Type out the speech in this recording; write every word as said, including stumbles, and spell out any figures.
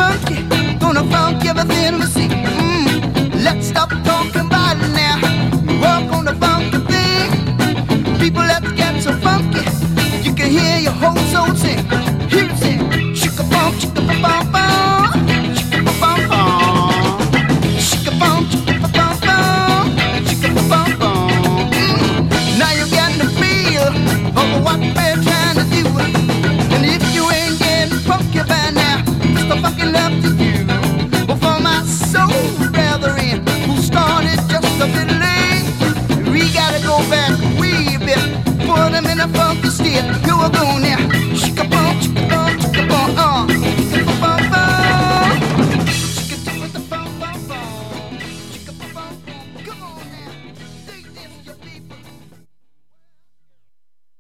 funky, gonna funk everything we see. Mm. Let's stop talking about it now. Work on the funky thing. People, let's get so funky. You can hear your whole soul sing. Hear it sing. Shika bum, shika bum bum bum. Shika bum bum bum. Shika bum, shika bum bum. Shika bum bum bum. Mm. Now you got the feel of what we're trying to do. And if you ain't getting funky by now, it's the funky love to you. But for my soul brethren who started just a bit late, we gotta go back a wee bit, put them in a funky state. You are going now.